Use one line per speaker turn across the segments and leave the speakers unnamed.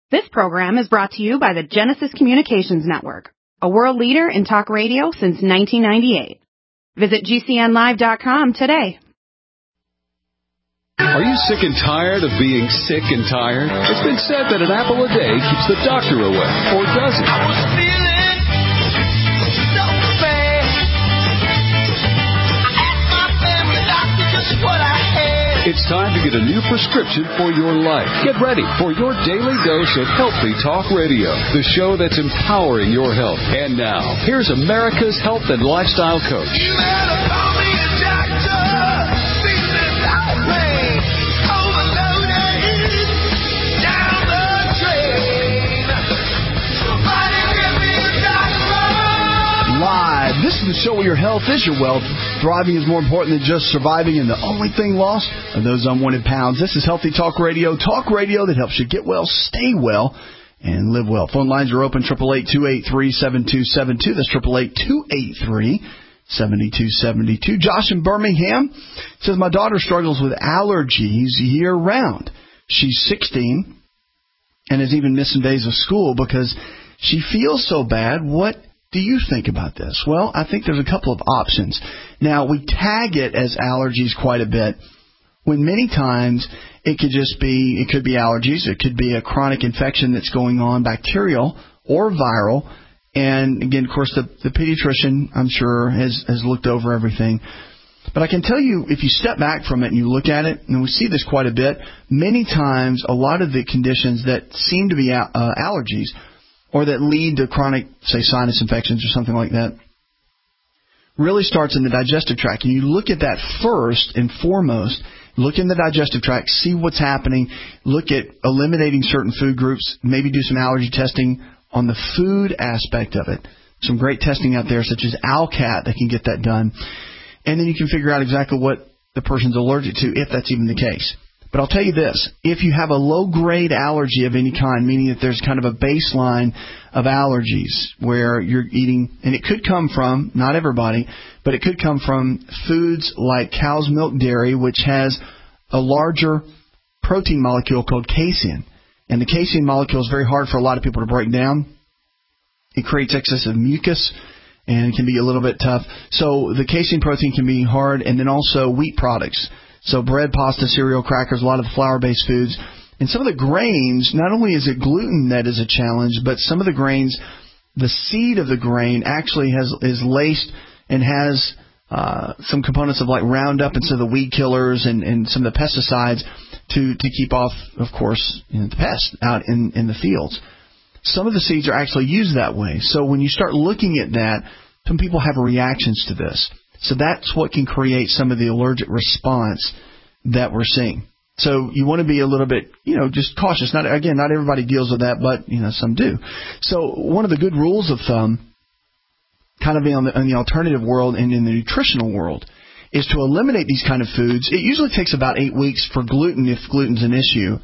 This program is brought to you by the Genesis Communications Network, a world leader in talk radio since 1998. Visit GCNlive.com today.
Are you sick and tired of being sick and tired? It's been said that an apple a day keeps the doctor away, or does it?
I was feeling so bad. I asked my family doctor just what I had.
It's time to get a new prescription for your life. Get ready for your daily dose of Healthy Talk Radio, the show that's empowering your health. And now, here's America's health and lifestyle coach.
You better call me a doctor. Feeling irate, overloaded, down the drain. Somebody give me a doctor.
Live. This is the show where your health is your wealth. Thriving is more important than just surviving, and the only thing lost are those unwanted pounds. This is Healthy Talk Radio that helps you get well, stay well, and live well. Phone lines are open, 888-283-7272. That's 888-283-7272. Josh in Birmingham says, my daughter struggles with allergies year-round. She's 16 and is even missing days of school because she feels so bad. What do you think about this? Well, I think there's a couple of options. Now, we tag it as allergies quite a bit, when many times it could be allergies, it could be a chronic infection that's going on, bacterial or viral. And again, of course, the pediatrician, I'm sure, has looked over everything. But I can tell you, if you step back from it and you look at it, and we see this quite a bit, many times a lot of the conditions that seem to be allergies or that lead to chronic, say, sinus infections or something like that, really starts in the digestive tract. And you look at that first and foremost, look in the digestive tract, see what's happening, look at eliminating certain food groups, maybe do some allergy testing on the food aspect of it. Some great testing out there, such as ALCAT, that can get that done. And then you can figure out exactly what the person's allergic to, if that's even the case. But I'll tell you this, if you have a low-grade allergy of any kind, meaning that there's kind of a baseline of allergies where you're eating, and it could come from, not everybody, but it could come from foods like cow's milk dairy, which has a larger protein molecule called casein. And the casein molecule is very hard for a lot of people to break down. It creates excessive mucus, and it can be a little bit tough. So the casein protein can be hard, and then also wheat products. So bread, pasta, cereal, crackers, a lot of the flour-based foods. And some of the grains, not only is it gluten that is a challenge, but some of the grains, the seed of the grain actually is laced and has some components of like Roundup and some of the weed killers and some of the pesticides to keep off, of course, the pests out in the fields. Some of the seeds are actually used that way. So when you start looking at that, some people have reactions to this. So that's what can create some of the allergic response that we're seeing. So you want to be a little bit, just cautious. Not everybody deals with that, but, some do. So one of the good rules of thumb, kind of in the alternative world and in the nutritional world, is to eliminate these kind of foods. It usually takes about 8 weeks for gluten, if gluten's an issue.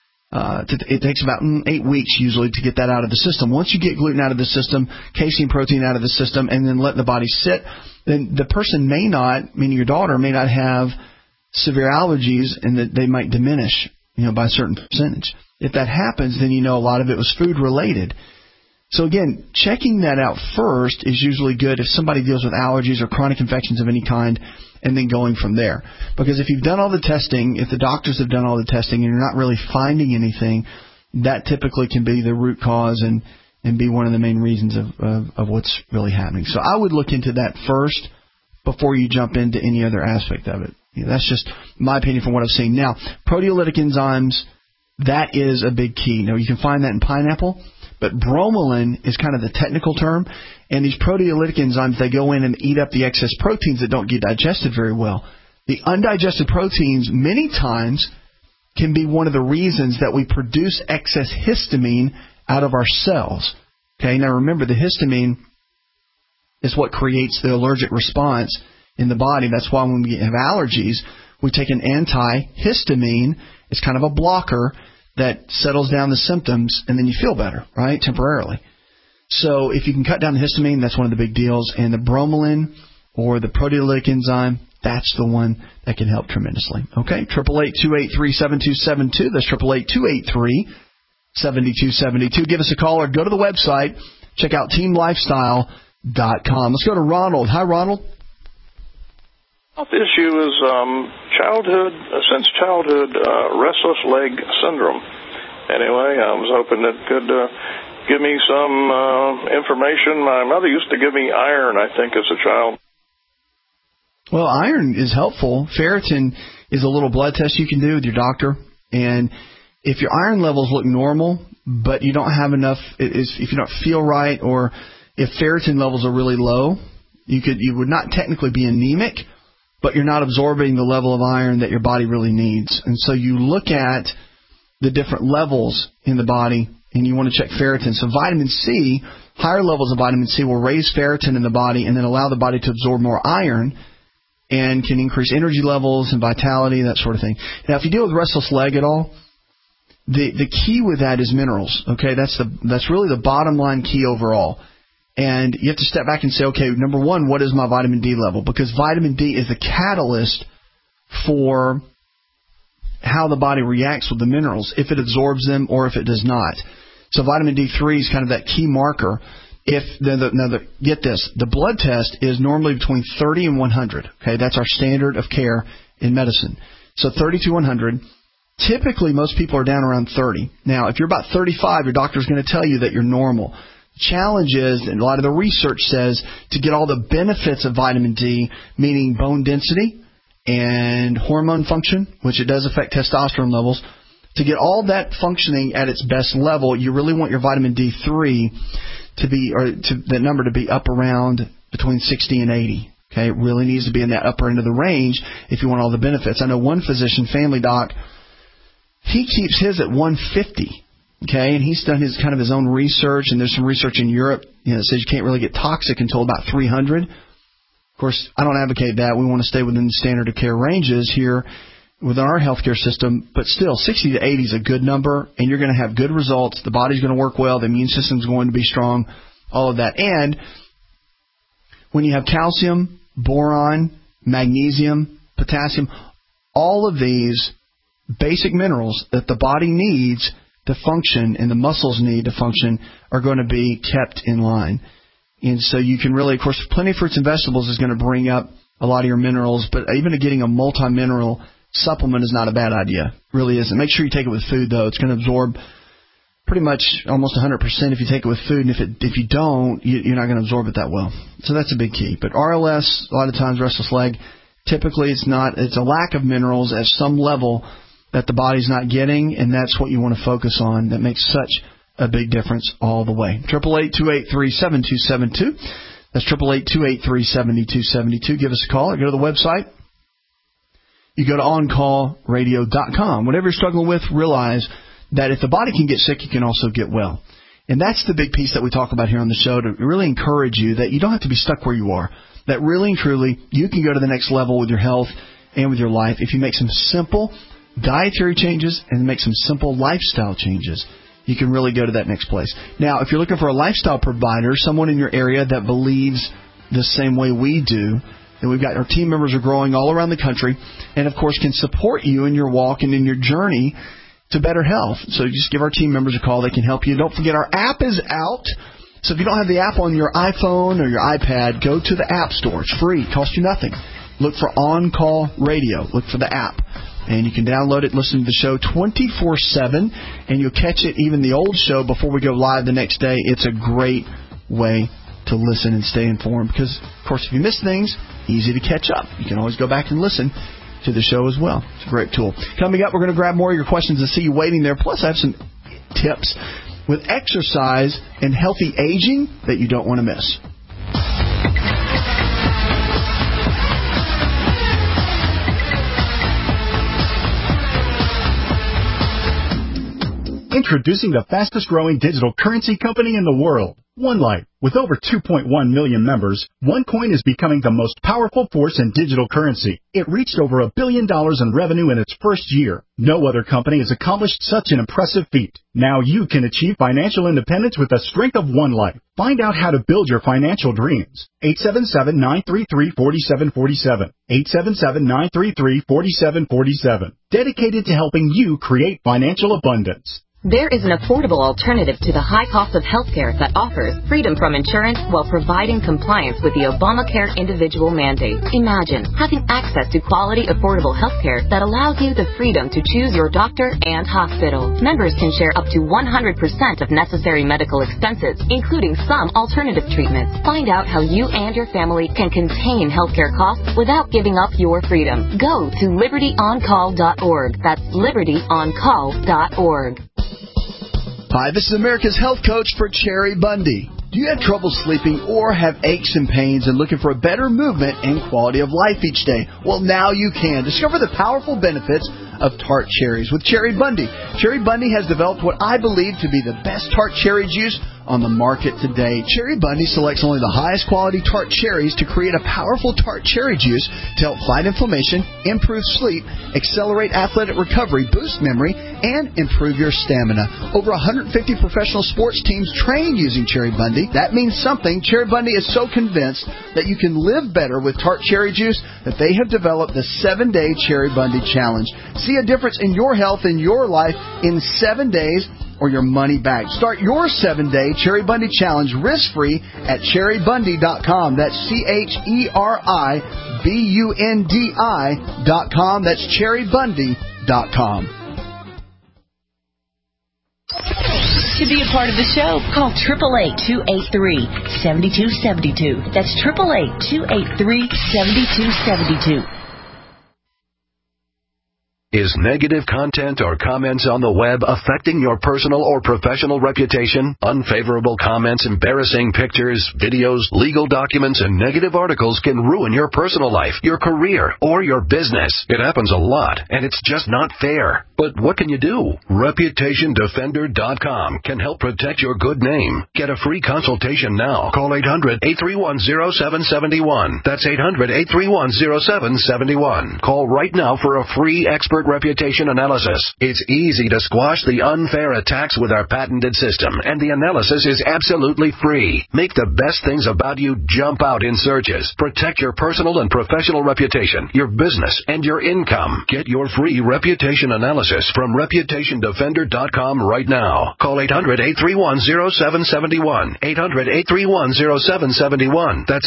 It takes about 8 weeks usually to get that out of the system. Once you get gluten out of the system, casein protein out of the system, and then let the body sit, then the person may not, meaning your daughter, may not have severe allergies, and that they might diminish, by a certain percentage. If that happens, then a lot of it was food related. So again, checking that out first is usually good if somebody deals with allergies or chronic infections of any kind, and then going from there. Because if you've done all the testing, if the doctors have done all the testing and you're not really finding anything, that typically can be the root cause and be one of the main reasons of what's really happening. So I would look into that first before you jump into any other aspect of it. That's just my opinion from what I've seen. Now, proteolytic enzymes, that is a big key. Now, you can find that in pineapple, but bromelain is kind of the technical term. And these proteolytic enzymes, they go in and eat up the excess proteins that don't get digested very well. The undigested proteins, many times, can be one of the reasons that we produce excess histamine out of our cells. Okay, now remember, the histamine is what creates the allergic response in the body. That's why when we have allergies, we take an antihistamine. It's kind of a blocker that settles down the symptoms, and then you feel better, right, temporarily. So if you can cut down the histamine, that's one of the big deals. And the bromelain or the proteolytic enzyme, that's the one that can help tremendously. Okay, 888-283-7272. That's 7272. Give us a call or go to the website. Check out teamlifestyle.com. Let's go to Ronald. Hi, Ronald.
Health issue is since childhood, restless leg syndrome. Anyway, I was hoping it could give me some information. My mother used to give me iron, I think, as a child.
Well, iron is helpful. Ferritin is a little blood test you can do with your doctor. And if your iron levels look normal, but you don't have enough, if you don't feel right, or if ferritin levels are really low, you would not technically be anemic, but you're not absorbing the level of iron that your body really needs. And so you look at the different levels in the body, and you want to check ferritin. So vitamin C, higher levels of vitamin C will raise ferritin in the body and then allow the body to absorb more iron and can increase energy levels and vitality, that sort of thing. Now, if you deal with restless leg at all, the key with that is minerals. Okay, that's really the bottom line key overall. And you have to step back and say, okay, number one, what is my vitamin D level? Because vitamin D is the catalyst for how the body reacts with the minerals, if it absorbs them or if it does not. So vitamin D3 is kind of that key marker. Get this, the blood test is normally between 30 and 100. Okay, that's our standard of care in medicine. So 30 to 100. Typically, most people are down around 30. Now, if you're about 35, your doctor's going to tell you that you're normal. The challenge is, and a lot of the research says, to get all the benefits of vitamin D, meaning bone density and hormone function, which it does affect testosterone levels, to get all that functioning at its best level, you really want your vitamin D3 that number to be up around between 60 and 80. Okay, it really needs to be in that upper end of the range if you want all the benefits. I know one physician, family doc, he keeps his at 150. Okay, and he's done his own research, and there's some research in Europe that says you can't really get toxic until about 300. Of course, I don't advocate that. We want to stay within the standard of care ranges here within our healthcare system, but still, 60 to 80 is a good number, and you're going to have good results. The body's going to work well. The immune system's going to be strong, all of that. And when you have calcium, boron, magnesium, potassium, all of these basic minerals that the body needs to function and the muscles need to function are going to be kept in line. And so you can really, of course, plenty of fruits and vegetables is going to bring up a lot of your minerals, but even getting a multi-mineral supplement is not a bad idea. It really isn't. Make sure you take it with food, though. It's going to absorb pretty much almost 100% if you take it with food, and if you don't, you're not going to absorb it that well. So that's a big key. But RLS, a lot of times, restless leg, typically it's a lack of minerals at some level that the body's not getting, and that's what you want to focus on. That makes such a big difference all the way. 888-283-7272. That's 888-283-7272. Give us a call or go to the website. You go to OnCallRadio.com. Whatever you're struggling with, realize that if the body can get sick, you can also get well. And that's the big piece that we talk about here on the show, to really encourage you that you don't have to be stuck where you are. That really and truly, you can go to the next level with your health and with your life if you make some simple dietary changes and make some simple lifestyle changes. You can really go to that next place. Now, if you're looking for a lifestyle provider, someone in your area that believes the same way we do, then we've got our team members are growing all around the country and, of course, can support you in your walk and in your journey to better health. So just give our team members a call. They can help you. Don't forget, our app is out. So if you don't have the app on your iPhone or your iPad, go to the App Store. It's free. It costs you nothing. Look for On Call Radio. Look for the app. And you can download it, listen to the show 24/7, and you'll catch it, even the old show, before we go live the next day. It's a great way to listen and stay informed because, of course, if you miss things, easy to catch up. You can always go back and listen to the show as well. It's a great tool. Coming up, we're going to grab more of your questions and see you waiting there. Plus, I have some tips with exercise and healthy aging that you don't want to miss.
Introducing the fastest-growing digital currency company in the world, OneLife. With over 2.1 million members, OneCoin is becoming the most powerful force in digital currency. It reached over $1 billion in revenue in its first year. No other company has accomplished such an impressive feat. Now you can achieve financial independence with the strength of OneLife. Find out how to build your financial dreams. 877-933-4747. 877-933-4747. Dedicated to helping you create financial abundance.
There is an affordable alternative to the high cost of healthcare that offers freedom from insurance while providing compliance with the Obamacare individual mandate. Imagine having access to quality, affordable healthcare that allows you the freedom to choose your doctor and hospital. Members can share up to 100% of necessary medical expenses, including some alternative treatments. Find out how you and your family can contain healthcare costs without giving up your freedom. Go to libertyoncall.org. That's libertyoncall.org.
Hi, this is America's Health Coach for Cherry Bundy. Do you have trouble sleeping or have aches and pains and looking for a better movement and quality of life each day? Well, now you can. Discover the powerful benefits of tart cherries with Cherry Bundy. Cherry Bundy has developed what I believe to be the best tart cherry juice on the market today. Cherry Bundy selects only the highest quality tart cherries to create a powerful tart cherry juice to help fight inflammation, improve sleep, accelerate athletic recovery, boost memory, and improve your stamina. Over 150 professional sports teams train using Cherry Bundy. That means something. Cherry Bundy is so convinced that you can live better with tart cherry juice that they have developed the 7-Day Cherry Bundy Challenge. See a difference in your health and your life in 7 days or your money back. Start your 7-Day Cherry Bundy Challenge risk-free at cherrybundy.com. That's CHERIBUNDI.com. That's cherrybundy.com.
To be a part of the show, call 888-283-7272. That's 888-283-7272.
Is negative content or comments on the web affecting your personal or professional reputation? Unfavorable comments, embarrassing pictures, videos, legal documents, and negative articles can ruin your personal life, your career, or your business. It happens a lot, and it's just not fair. But what can you do? ReputationDefender.com can help protect your good name. Get a free consultation now. Call 800-831-0771. That's 800-831-0771. Call right now for a free expert reputation analysis. It's easy to squash the unfair attacks with our patented system, and the analysis is absolutely free. Make the best things about you jump out in searches. Protect your personal and professional reputation, your business, and your income. Get your free reputation analysis from ReputationDefender.com right now. Call 800-831-0771. 800-831-0771. That's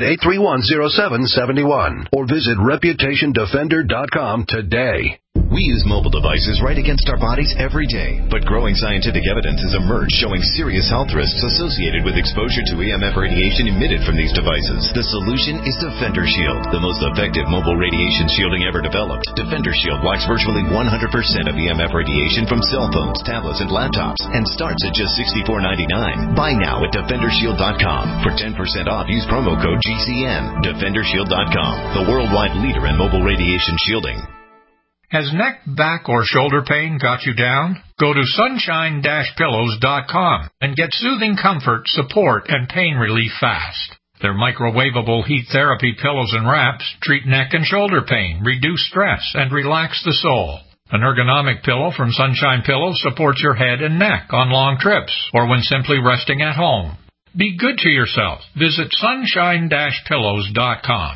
800-831-0771. Or visit ReputationDefender.com today.
We use mobile devices right against our bodies every day, but growing scientific evidence has emerged showing serious health risks associated with exposure to EMF radiation emitted from these devices. The solution is Defender Shield, the most effective mobile radiation shielding ever developed. Defender Shield blocks virtually 100% of EMF radiation from cell phones, tablets, and laptops, and starts at just $64.99. Buy now at DefenderShield.com. For 10% off, use promo code GCN. DefenderShield.com, the worldwide leader in mobile radiation shielding.
Has neck, back, or shoulder pain got you down? Go to sunshine-pillows.com and get soothing comfort, support, and pain relief fast. Their microwavable heat therapy pillows and wraps treat neck and shoulder pain, reduce stress, and relax the soul. An ergonomic pillow from Sunshine Pillows supports your head and neck on long trips or when simply resting at home. Be good to yourself. Visit sunshine-pillows.com.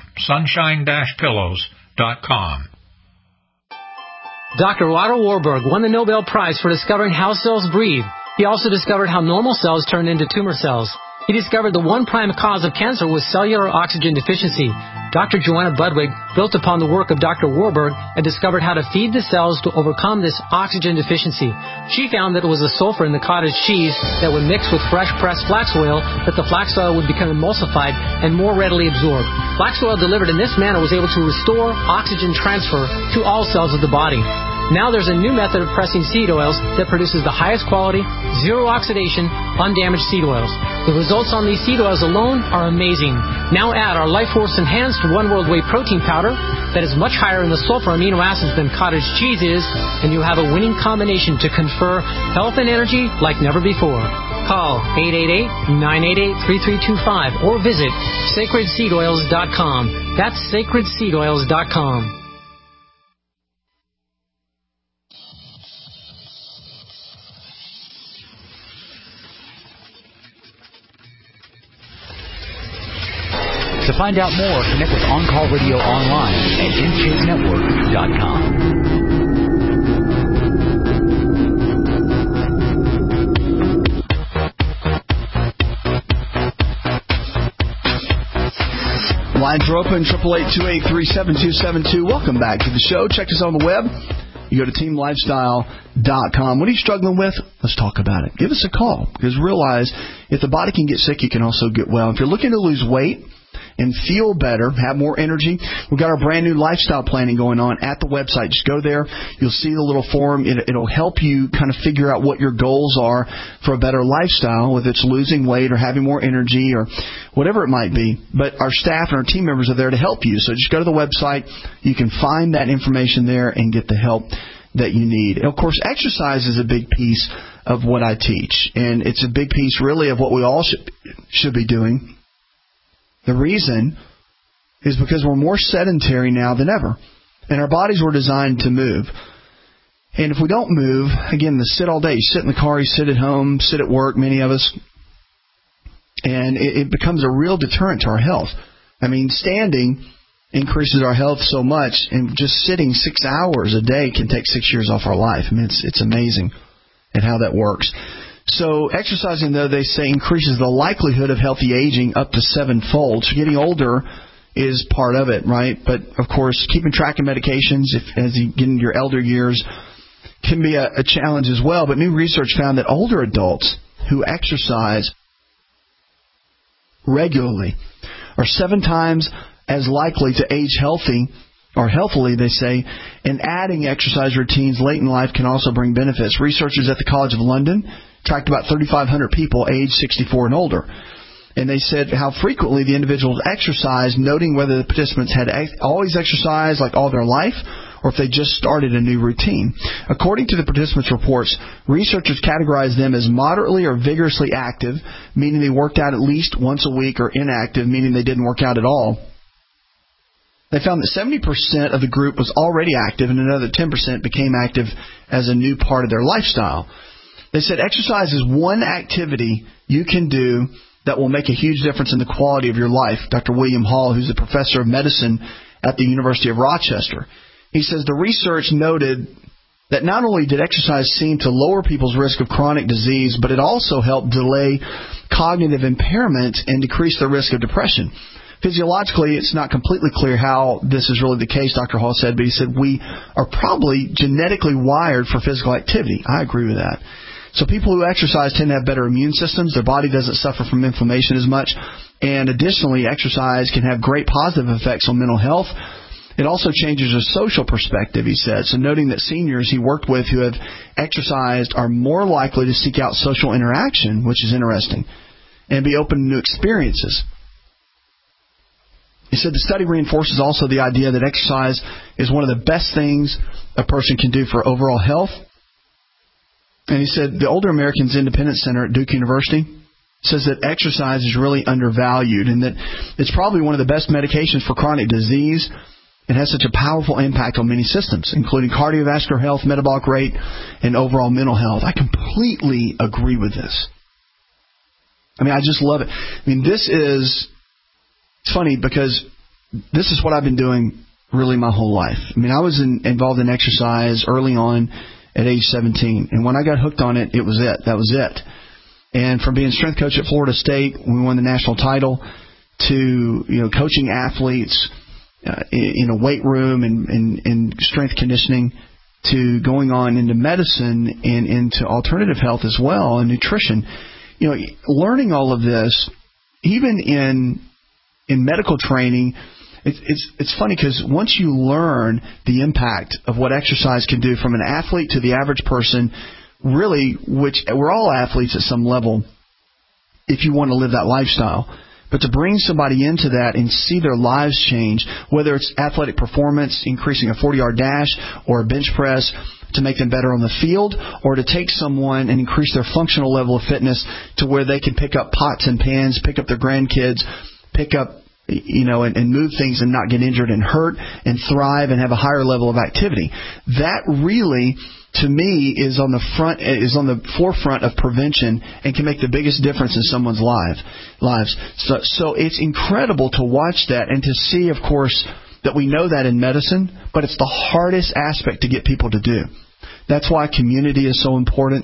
Sunshine-pillows.com.
Dr. Otto Warburg won the Nobel Prize for discovering how cells breathe. He also discovered how normal cells turn into tumor cells. He discovered the one prime cause of cancer was cellular oxygen deficiency. Dr. Joanna Budwig built upon the work of Dr. Warburg and discovered how to feed the cells to overcome this oxygen deficiency. She found that it was the sulfur in the cottage cheese that would mix with fresh pressed flax oil that the flax oil would become emulsified and more readily absorbed. Flax oil delivered in this manner was able to restore oxygen transfer to all cells of the body. Now there's a new method of pressing seed oils that produces the highest quality, zero oxidation, undamaged seed oils. The results on these seed oils alone are amazing. Now add our Life Force Enhanced One World Whey Protein Powder that is much higher in the sulfur amino acids than cottage cheese is, and you have a winning combination to confer health and energy like never before. Call 888-988-3325 or visit sacredseedoils.com. That's sacredseedoils.com.
To find out more, connect with On Call Radio online at InShapeNetwork.com.
Lines are open, 888-283-7272. Welcome back to the show. Check us on the web. You go to teamlifestyle.com. What are you struggling with? Let's talk about it. Give us a call, because realize if the body can get sick, you can also get well. If you're looking to lose weight and feel better, have more energy, we've got our brand new lifestyle planning going on at the website. Just go there. You'll see the little form. It'll help you kind of figure out what your goals are for a better lifestyle, whether it's losing weight or having more energy or whatever it might be. But our staff and our team members are there to help you. So just go to the website. You can find that information there and get the help that you need. And of course, exercise is a big piece of what I teach. And it's a big piece, really, of what we all should be doing. The reason is because we're more sedentary now than ever. And our bodies were designed to move. And if we don't move, again, sit all day. You sit in the car, you sit at home, sit at work, many of us. And it becomes a real deterrent to our health. I mean, standing increases our health so much, and just sitting 6 hours a day can take 6 years off our life. I mean, it's amazing at how that works. So exercising, though, they say increases the likelihood of healthy aging up to 7-fold. So getting older is part of it, right? But, of course, keeping track of medications as you get into your elder years can be a challenge as well. But new research found that older adults who exercise regularly are 7 times as likely to age healthy or healthily, they say, and adding exercise routines late in life can also bring benefits. Researchers at the College of London tracked about 3,500 people aged 64 and older. And they said how frequently the individuals exercised, noting whether the participants had always exercised like all their life or if they just started a new routine. According to the participants' reports, researchers categorized them as moderately or vigorously active, meaning they worked out at least once a week, or inactive, meaning they didn't work out at all. They found that 70% of the group was already active and another 10% became active as a new part of their lifestyle. They said exercise is one activity you can do that will make a huge difference in the quality of your life. Dr. William Hall, who's a professor of medicine at the University of Rochester, he says the research noted that not only did exercise seem to lower people's risk of chronic disease, but it also helped delay cognitive impairment and decrease the risk of depression. Physiologically, it's not completely clear how this is really the case, Dr. Hall said, but he said we are probably genetically wired for physical activity. I agree with that. So people who exercise tend to have better immune systems. Their body doesn't suffer from inflammation as much. And additionally, exercise can have great positive effects on mental health. It also changes your social perspective, he said. So noting that seniors he worked with who have exercised are more likely to seek out social interaction, which is interesting, and be open to new experiences. He said the study reinforces also the idea that exercise is one of the best things a person can do for overall health. And he said the Older Americans Independence Center at Duke University says that exercise is really undervalued and that it's probably one of the best medications for chronic disease. It has such a powerful impact on many systems, including cardiovascular health, metabolic rate, and overall mental health. I completely agree with this. I mean, I just love it. I mean, it's funny because this is what I've been doing really my whole life. I mean, I was involved in exercise early on at age 17. And when I got hooked on it, it was it. That was it. And from being strength coach at Florida State, we won the national title, to coaching athletes in a weight room and strength conditioning, to going on into medicine and into alternative health as well, and nutrition. Learning all of this, even in medical training, it's funny because once you learn the impact of what exercise can do from an athlete to the average person, really, which we're all athletes at some level if you want to live that lifestyle. But to bring somebody into that and see their lives change, whether it's athletic performance, increasing a 40-yard dash or a bench press to make them better on the field, or to take someone and increase their functional level of fitness to where they can pick up pots and pans, pick up their grandkids, pick up and move things and not get injured and hurt and thrive and have a higher level of activity. That really, to me, is on the forefront of prevention and can make the biggest difference in someone's lives. So it's incredible to watch that and to see, of course, that we know that in medicine, but it's the hardest aspect to get people to do. That's why community is so important.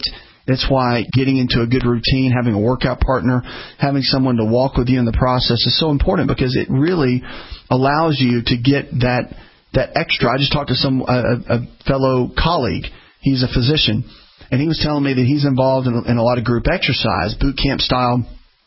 That's why getting into a good routine, having a workout partner, having someone to walk with you in the process is so important, because it really allows you to get that extra. I just talked to a fellow colleague. He's a physician, and he was telling me that he's involved in a lot of group exercise, boot camp style.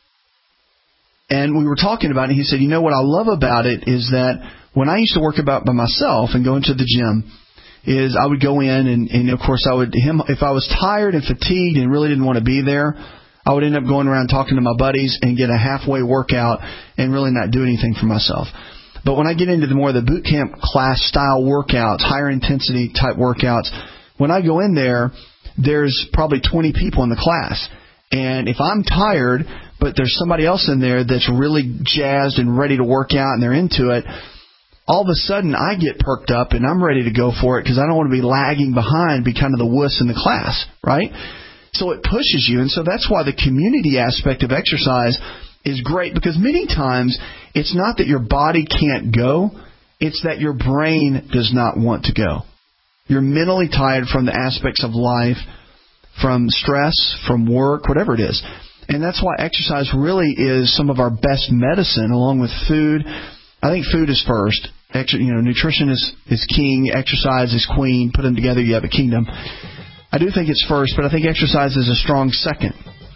And we were talking about it, and he said, what I love about it is that when I used to work out by myself and go into the gym, is I would go in and of course if I was tired and fatigued and really didn't want to be there, I would end up going around talking to my buddies and get a halfway workout and really not do anything for myself. But when I get into the more of the boot camp class style workouts, higher intensity type workouts, when I go in there, there's probably 20 people in the class. And if I'm tired, but there's somebody else in there that's really jazzed and ready to work out and they're into it, all of a sudden I get perked up and I'm ready to go for it, because I don't want to be lagging behind, be kind of the wuss in the class, right? So it pushes you. And so that's why the community aspect of exercise is great, because many times it's not that your body can't go, it's that your brain does not want to go. You're mentally tired from the aspects of life, from stress, from work, whatever it is. And that's why exercise really is some of our best medicine, along with food. I think food is first. Nutrition is king. Exercise is queen. Put them together, you have a kingdom. I do think it's first, but I think exercise is a strong second.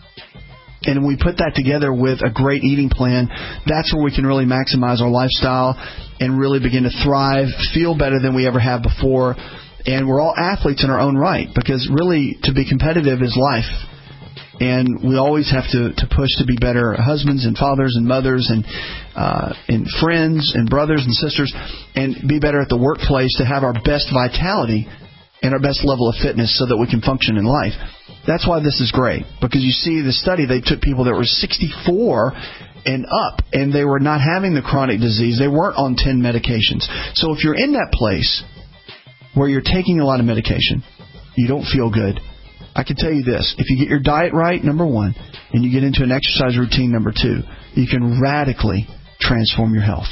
And when we put that together with a great eating plan, that's where we can really maximize our lifestyle and really begin to thrive, feel better than we ever have before. And we're all athletes in our own right, because really to be competitive is life. And we always have to push to be better husbands and fathers and mothers and friends and brothers and sisters, and be better at the workplace to have our best vitality and our best level of fitness so that we can function in life. That's why this is great, because you see the study, they took people that were 64 and up, and they were not having the chronic disease. They weren't on 10 medications. So if you're in that place where you're taking a lot of medication, you don't feel good, I can tell you this: if you get your diet right, number one, and you get into an exercise routine, number two, you can radically transform your health.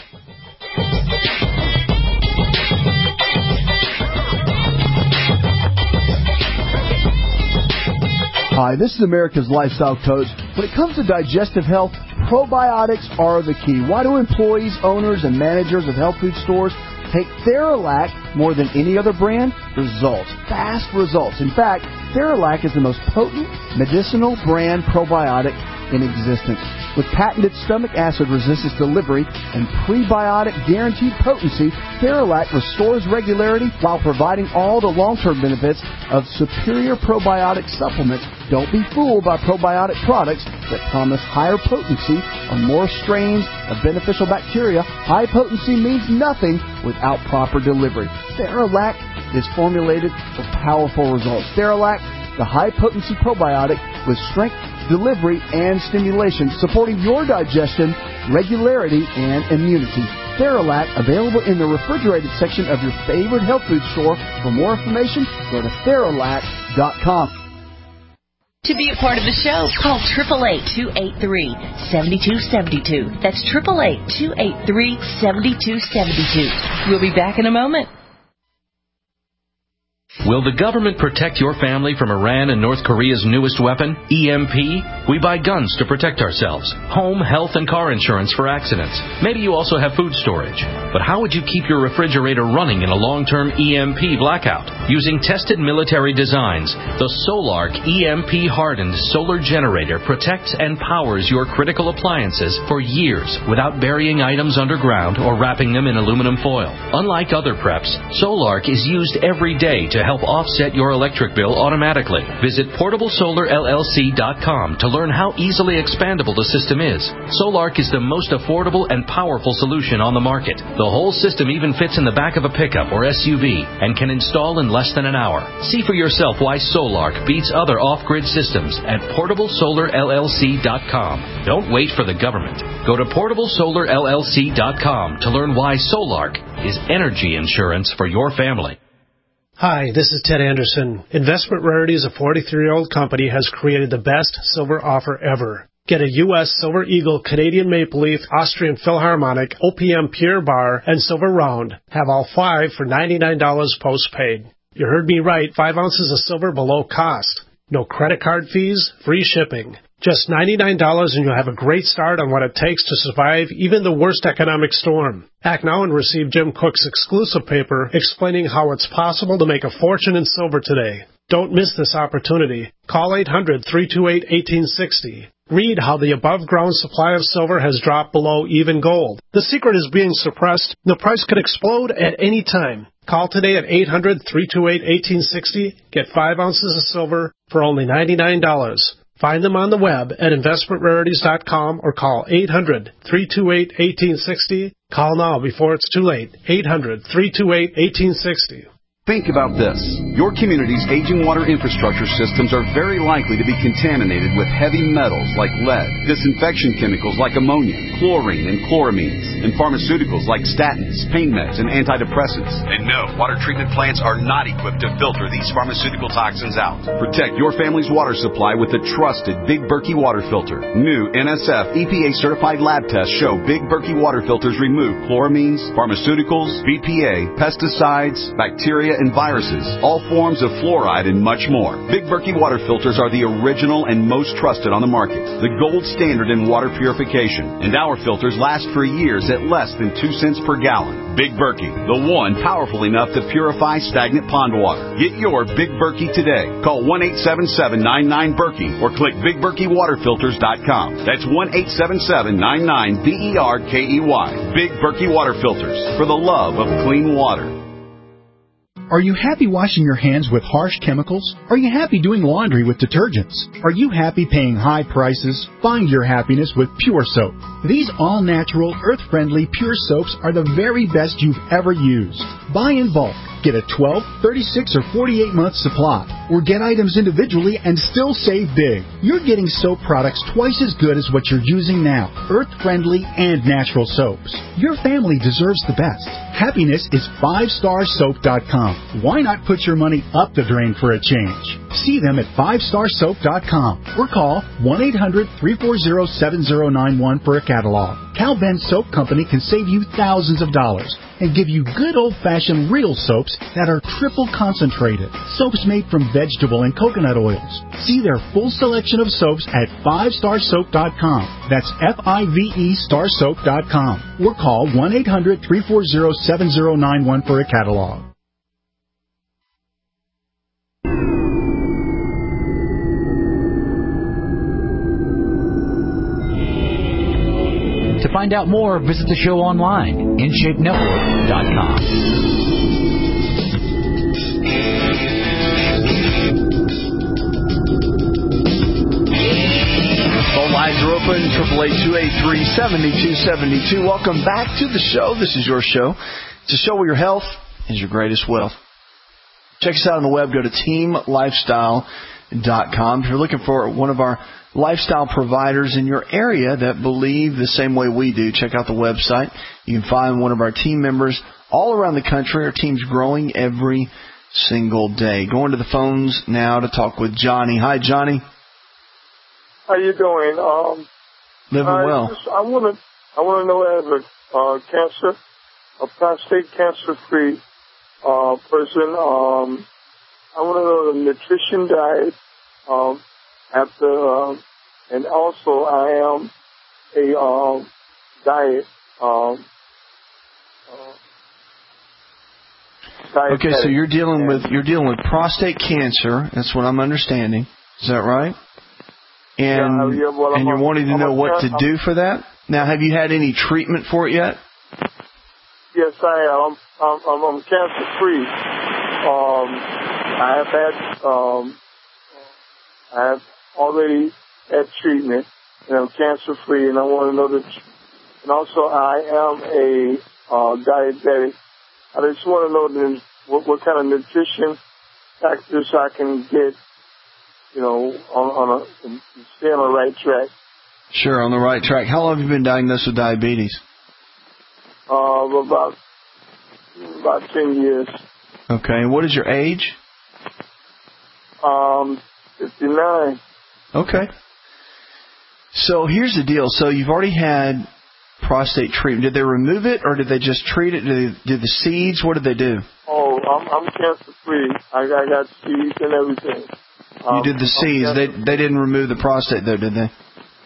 Hi, this is America's Lifestyle Coach. When it comes to digestive health, probiotics are the key. Why do employees, owners, and managers of health food stores take Theralac more than any other brand? Results. Fast results. In fact, Theralac is the most potent medicinal brand probiotic in existence. With patented stomach acid resistance delivery and prebiotic guaranteed potency, Theralac restores regularity while providing all the long-term benefits of superior probiotic supplements. Don't be fooled by probiotic products that promise higher potency or more strains of beneficial bacteria. High potency means nothing without proper delivery. Theralac is formulated for powerful results. Theralac, the high-potency probiotic with strength, delivery, and stimulation, supporting your digestion, regularity, and immunity. Theralac, available in the refrigerated section of your favorite health food store. For more information, go to Theralac.com.
To be a part of the show, call 888-283-7272. That's 888-283-7272. We'll be back in a moment.
Will the government protect your family from Iran and North Korea's newest weapon, EMP? We buy guns to protect ourselves, home, health, and car insurance for accidents. Maybe you also have food storage. But how would you keep your refrigerator running in a long-term EMP blackout? Using tested military designs, the Solark EMP-hardened solar generator protects and powers your critical appliances for years without burying items underground or wrapping them in aluminum foil. Unlike other preps, Solark is used every day to help offset your electric bill automatically. Visit PortableSolarLLC.com to learn how easily expandable the system is. Solark is the most affordable and powerful solution on the market. The whole system even fits in the back of a pickup or SUV and can install in less than an hour. See for yourself why Solark beats other off-grid systems at PortableSolarLLC.com. Don't wait for the government. Go to PortableSolarLLC.com to learn why Solark is energy insurance for your family.
Hi, this is Ted Anderson. Investment Rarities, a 43-year-old company, has created the best silver offer ever. Get a U.S. Silver Eagle, Canadian Maple Leaf, Austrian Philharmonic, OPM Pure Bar, and Silver Round. Have all 5 for $99 postpaid. You heard me right, 5 ounces of silver below cost. No credit card fees, free shipping. Just $99 and you'll have a great start on what it takes to survive even the worst economic storm. Act now and receive Jim Cook's exclusive paper explaining how it's possible to make a fortune in silver today. Don't miss this opportunity. Call 800-328-1860. Read how the above-ground supply of silver has dropped below even gold. The secret is being suppressed. The price could explode at any time. Call today at 800-328-1860. Get 5 ounces of silver for only $99. Find them on the web at investmentrarities.com or call 800-328-1860. Call now before it's too late. 800-328-1860.
Think about this. Your community's aging water infrastructure systems are very likely to be contaminated with heavy metals like lead, disinfection chemicals like ammonia, chlorine and chloramines, and pharmaceuticals like statins, pain meds, and antidepressants. And no, water treatment plants are not equipped to filter these pharmaceutical toxins out. Protect your family's water supply with the trusted Big Berkey water filter. New NSF EPA-certified lab tests show Big Berkey water filters remove chloramines, pharmaceuticals, BPA, pesticides, bacteria, and viruses, all forms of fluoride, and much more. Big Berkey water filters are the original and most trusted on the market, the gold standard in water purification, and our filters last for years at less than 2 cents per gallon. Big Berkey, the one powerful enough to purify stagnant pond water. Get your Big Berkey today. Call 1-877-99-BERKEY or click BigBerkeyWaterFilters.com. That's 1-877-99-BERKEY. Big Berkey Water Filters, for the love of clean water.
Are you happy washing your hands with harsh chemicals? Are you happy doing laundry with detergents? Are you happy paying high prices? Find your happiness with Pure Soap. These all-natural, earth-friendly Pure Soaps are the very best you've ever used. Buy in bulk. Get a 12, 36, or 48-month supply, or get items individually and still save big. You're getting soap products twice as good as what you're using now, earth-friendly and natural soaps. Your family deserves the best. Happiness is 5starsoap.com. Why not put your money up the drain for a change? See them at 5starsoap.com or call 1-800-340-7091 for a catalog. Cal Ben Soap Company can save you thousands of dollars and give you good old-fashioned real soaps that are triple concentrated. Soaps made from vegetable and coconut oils. See their full selection of soaps at 5starsoap.com. That's F-I-V-E starsoap.com. Or call 1-800-340-7091 for a catalog.
To find out more, visit the show online, InShapeNetwork.com.
Phone lines are open, 888-283-7272. Welcome back to the show. This is your show. It's a show where your health is your greatest wealth. Check us out on the web. Go to teamlifestyle.com. If you're looking for one of our lifestyle providers in your area that believe the same way we do, check out the website. You can find one of our team members all around the country. Our team's growing every single day. Going to the phones now to talk with Johnny. Hi, Johnny.
How you doing?
Living well.
I want to know, as a prostate cancer-free person, I want to know the nutrition diet and also I am a diet.
Okay, so you're dealing with prostate cancer. That's what I'm understanding. Is that right? And you're wanting to know what to do for that. Now, have you had any treatment for it yet?
Yes, I am. I'm cancer free. I have already had treatment, and I'm cancer free, and I want to know and also I am a diabetic. I just want to know what kind of nutrition factors I can get, stay on the right track.
Sure, on the right track. How long have you been diagnosed with diabetes?
About 10 years.
Okay, and what is your age?
59.
Okay. So here's the deal. So you've already had prostate treatment. Did they remove it, or did they just treat it? Did the seeds? What did they do?
Oh, I'm cancer free. I got seeds and everything.
You did the C's. They didn't remove the prostate, though, did they?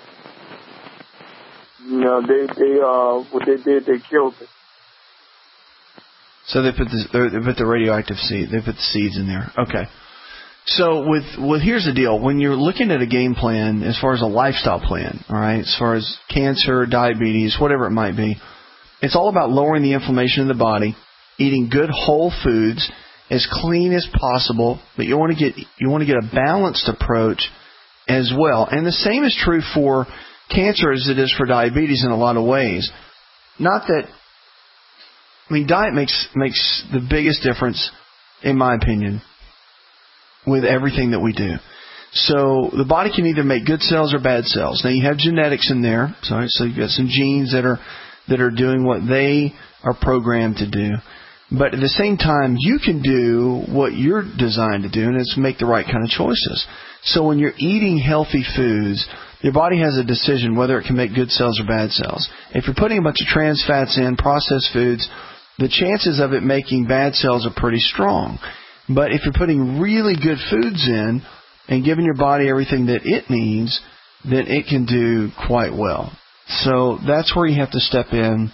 No, what they did, they killed it.
So they put the radioactive seed. They put the seeds in there. Okay. So with here's the deal. When you're looking at a game plan, as far as a lifestyle plan, all right, as far as cancer, diabetes, whatever it might be, it's all about lowering the inflammation in the body, eating good whole foods, as clean as possible. But you want to get a balanced approach as well. And the same is true for cancer as it is for diabetes in a lot of ways. Not that, I mean, diet makes the biggest difference, in my opinion, with everything that we do. So the body can either make good cells or bad cells. Now you have genetics in there, so you've got some genes that are doing what they are programmed to do. But at the same time, you can do what you're designed to do, and it's make the right kind of choices. So when you're eating healthy foods, your body has a decision whether it can make good cells or bad cells. If you're putting a bunch of trans fats in, processed foods, the chances of it making bad cells are pretty strong. But if you're putting really good foods in and giving your body everything that it needs, then it can do quite well. So that's where you have to step in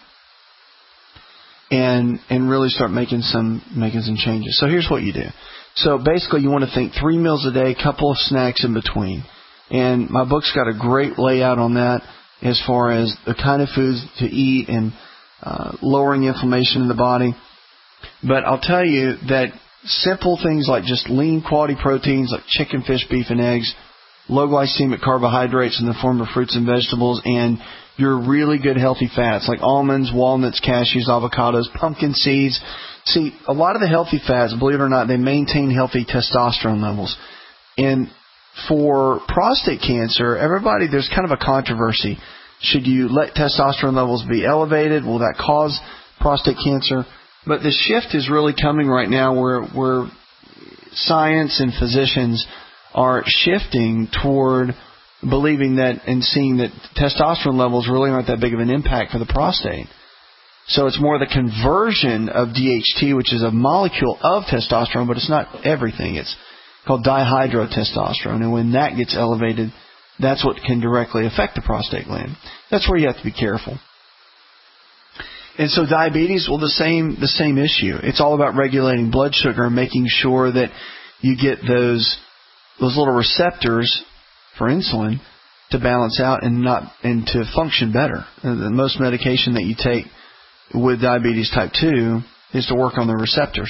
and really start making some changes. So here's what you do. So basically you want to think 3 meals a day, couple of snacks in between. And my book's got a great layout on that as far as the kind of foods to eat and lowering inflammation in the body. But I'll tell you that simple things like just lean quality proteins like chicken, fish, beef, and eggs, low glycemic carbohydrates in the form of fruits and vegetables, and your really good healthy fats like almonds, walnuts, cashews, avocados, pumpkin seeds. See, a lot of the healthy fats, believe it or not, they maintain healthy testosterone levels. And for prostate cancer, there's kind of a controversy. Should you let testosterone levels be elevated? Will that cause prostate cancer? But the shift is really coming right now where science and physicians are shifting toward believing that and seeing that testosterone levels really aren't that big of an impact for the prostate. So it's more the conversion of DHT, which is a molecule of testosterone, but it's not everything. It's called dihydrotestosterone. And when that gets elevated, that's what can directly affect the prostate gland. That's where you have to be careful. And so diabetes, well, the same issue. It's all about regulating blood sugar and making sure that you get those little receptors for insulin to balance out and to function better. The most medication that you take with diabetes type 2 is to work on the receptors.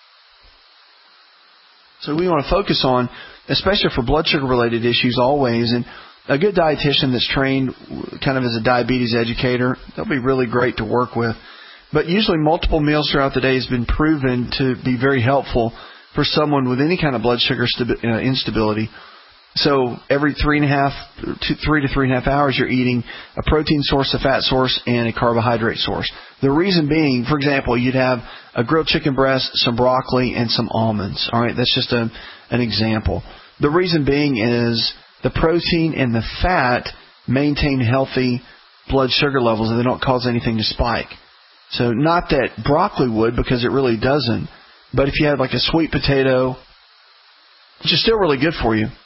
So we want to focus on, especially for blood sugar related issues always, and a good dietitian that's trained kind of as a diabetes educator, they'll be really great to work with. But usually multiple meals throughout the day has been proven to be very helpful for someone with any kind of blood sugar instability. So every 3 to 3.5 hours you're eating a protein source, a fat source, and a carbohydrate source. The reason being, for example, you'd have a grilled chicken breast, some broccoli, and some almonds. All right, that's just an example. The reason being is the protein and the fat maintain healthy blood sugar levels and they don't cause anything to spike. So not that broccoli would, because it really doesn't. But if you had like a sweet potato, which is still really good for you,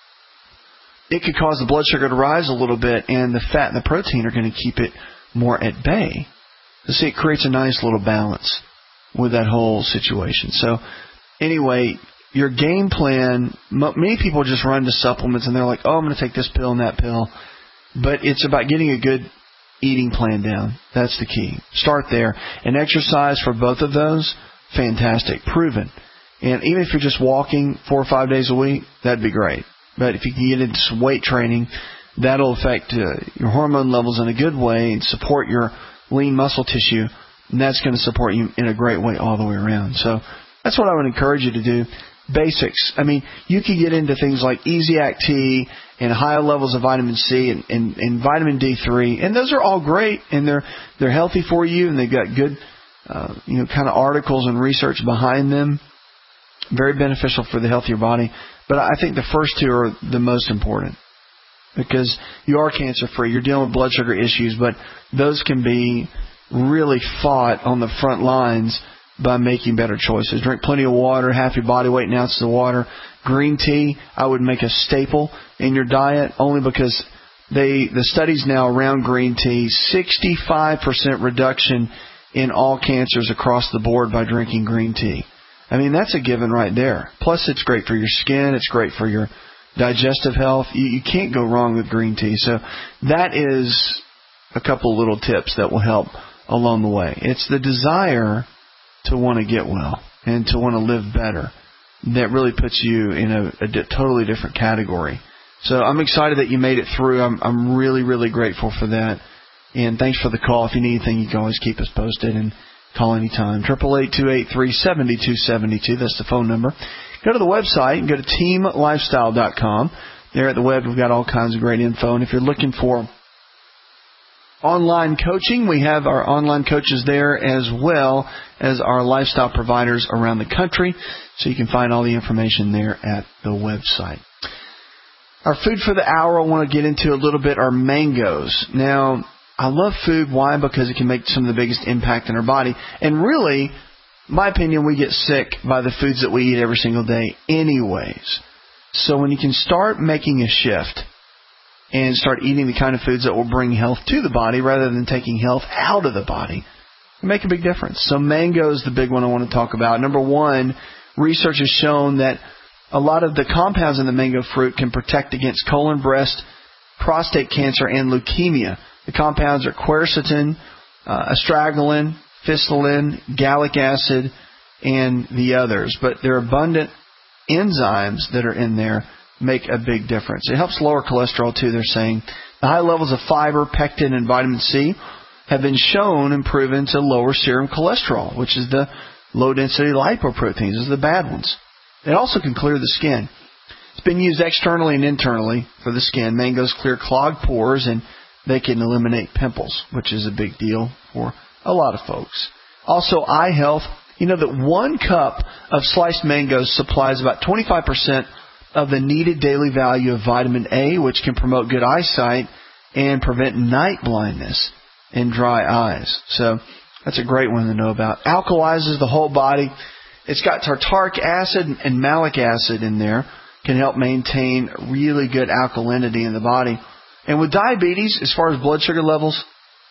it could cause the blood sugar to rise a little bit, and the fat and the protein are going to keep it more at bay. So see, it creates a nice little balance with that whole situation. So anyway, your game plan, many people just run to supplements and they're like, oh, I'm going to take this pill and that pill. But it's about getting a good eating plan down. That's the key. Start there. And exercise for both of those, fantastic, proven. And even if you're just walking 4 or 5 days a week, that'd be great. But if you can get into some weight training, that'll affect your hormone levels in a good way and support your lean muscle tissue, and that's going to support you in a great way all the way around. So that's what I would encourage you to do. Basics. I mean, you can get into things like Easy-Act Tea and higher levels of vitamin C and vitamin D3, and those are all great, and they're healthy for you, and they've got good kind of articles and research behind them. Very beneficial for the health of your body. But I think the first two are the most important because you are cancer-free. You're dealing with blood sugar issues, but those can be really fought on the front lines by making better choices. Drink plenty of water, half your body weight in ounces of water. green tea, I would make a staple in your diet, only because the studies now around green tea, 65% reduction in all cancers across the board by drinking green tea. I mean, that's a given right there. Plus, it's great for your skin. It's great for your digestive health. You can't go wrong with green tea. So that is a couple little tips that will help along the way. It's the desire to want to get well and to want to live better that really puts you in a totally different category. So I'm excited that you made it through. I'm really, really grateful for that. And thanks for the call. If you need anything, you can always keep us posted and call anytime. 888-283-7272. That's the phone number. Go to the website and go to teamlifestyle.com. There at the web, we've got all kinds of great info. And if you're looking for online coaching, we have our online coaches there as well as our lifestyle providers around the country. So you can find all the information there at the website. Our food for the hour I want to get into a little bit are mangoes. Now, I love food. Why? Because it can make some of the biggest impact in our body. And really, my opinion, we get sick by the foods that we eat every single day anyways. So when you can start making a shift and start eating the kind of foods that will bring health to the body rather than taking health out of the body, it make a big difference. So mango is the big one I want to talk about. Number one, research has shown that a lot of the compounds in the mango fruit can protect against colon, breast, prostate cancer, and leukemia. The compounds are quercetin, astragalin, phycillin, gallic acid, and the others. But their abundant enzymes that are in there make a big difference. It helps lower cholesterol, too, they're saying. The high levels of fiber, pectin, and vitamin C have been shown and proven to lower serum cholesterol, which is the low-density lipoproteins, is the bad ones. It also can clear the skin. It's been used externally and internally for the skin. Mangoes clear clogged pores, and they can eliminate pimples, which is a big deal for a lot of folks. Also, eye health. You know that 1 cup of sliced mangoes supplies about 25% of the needed daily value of vitamin A, which can promote good eyesight and prevent night blindness and dry eyes. So that's a great one to know about. Alkalizes the whole body. It's got tartaric acid and malic acid in there. Can help maintain really good alkalinity in the body. And with diabetes, as far as blood sugar levels,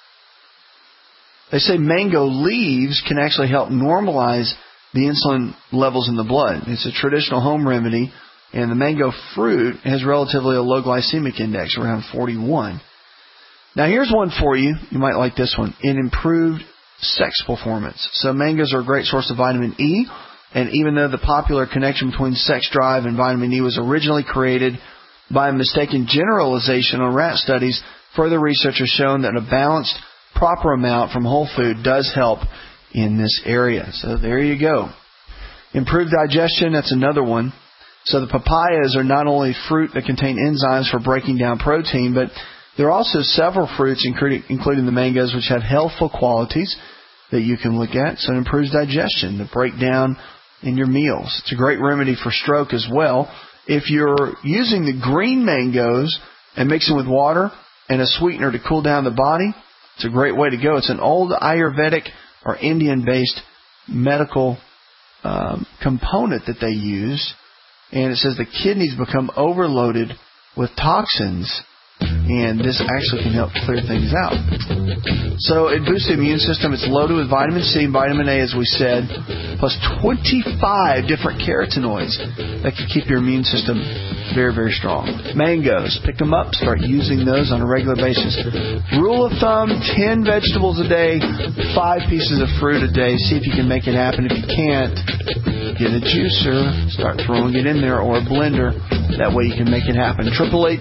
they say mango leaves can actually help normalize the insulin levels in the blood. It's a traditional home remedy, and the mango fruit has relatively a low glycemic index, around 41. Now here's one for you. You might like this one. It improved sex performance. So mangoes are a great source of vitamin E, and even though the popular connection between sex drive and vitamin E was originally created by a mistaken generalization on rat studies, further research has shown that a balanced, proper amount from whole food does help in this area. So there you go. Improved digestion, that's another one. So the papayas are not only fruit that contain enzymes for breaking down protein, but there are also several fruits, including the mangoes, which have healthful qualities that you can look at. So it improves digestion, the breakdown in your meals. It's a great remedy for stroke as well. If you're using the green mangoes and mixing with water and a sweetener to cool down the body, it's a great way to go. It's an old Ayurvedic or Indian-based medical component that they use. And it says the kidneys become overloaded with toxins, and this actually can help clear things out. So it boosts the immune system. It's loaded with vitamin C and vitamin A, as we said, plus 25 different carotenoids that can keep your immune system very, very strong. Mangoes, pick them up, start using those on a regular basis. Rule of thumb, 10 vegetables a day, 5 pieces of fruit a day. See if you can make it happen. If you can't, get a juicer, start throwing it in there, or a blender. That way you can make it happen.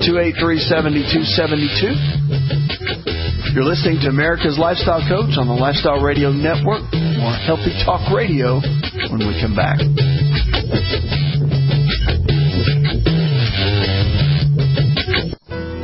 888-283-7272. You're listening to America's Lifestyle Coach on the Lifestyle Radio Network. More Healthy Talk Radio when we come back.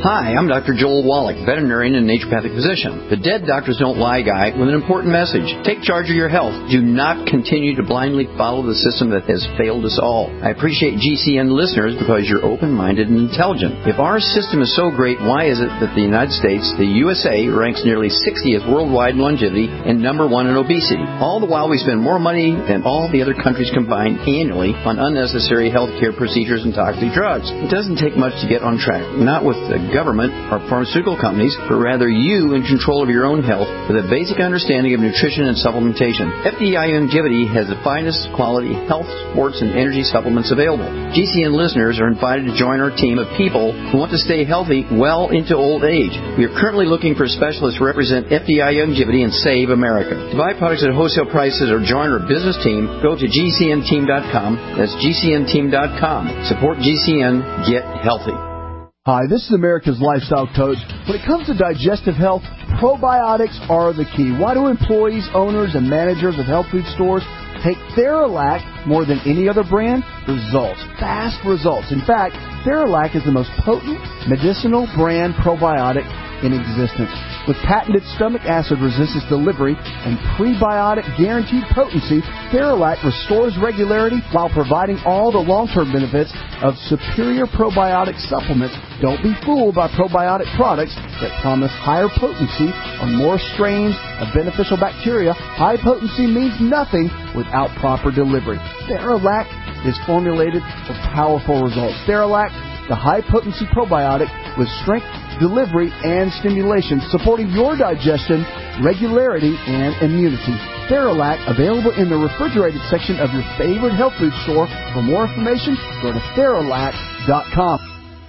Hi, I'm Dr. Joel Wallach, veterinarian and naturopathic physician. The Dead Doctors Don't Lie guy with an important message. Take charge of your health. Do not continue to blindly follow the system that has failed us all. I appreciate GCN listeners because you're open-minded and intelligent. If our system is so great, why is it that the United States, the USA, ranks nearly 60th worldwide in longevity and number 1 in obesity? All the while we spend more money than all the other countries combined annually on unnecessary health care procedures and toxic drugs. It doesn't take much to get on track. Not with the government or pharmaceutical companies, but rather you in control of your own health with a basic understanding of nutrition and supplementation. FDI Longevity has the finest quality health, sports, and energy supplements available. GCN listeners are invited to join our team of people who want to stay healthy well into old age. We are currently looking for specialists to represent FDI Longevity and Save America. To buy products at wholesale prices or join our business team, go to GCNteam.com. That's GCNteam.com. Support GCN. Get healthy.
Hi, this is America's Lifestyle Coach. When it comes to digestive health, probiotics are the key. Why do employees, owners, and managers of health food stores take Theralac more than any other brand? Results. Fast results. In fact, Theralac is the most potent medicinal brand probiotic in existence. With patented stomach acid resistance delivery and prebiotic guaranteed potency, Theralac restores regularity while providing all the long-term benefits of superior probiotic supplements. Don't be fooled by probiotic products that promise higher potency or more strains of beneficial bacteria. High potency means nothing without proper delivery. Theralac is formulated for powerful results. Theralac, the high-potency probiotic with strength, delivery, and stimulation, supporting your digestion, regularity, and immunity. Theralac, available in the refrigerated section of your favorite health food store. For more information, go to Theralac.com.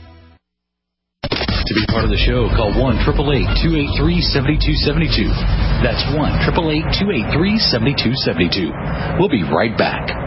To be part of the show, call 1-888-283-7272. That's 1-888-283-7272. We'll be right back.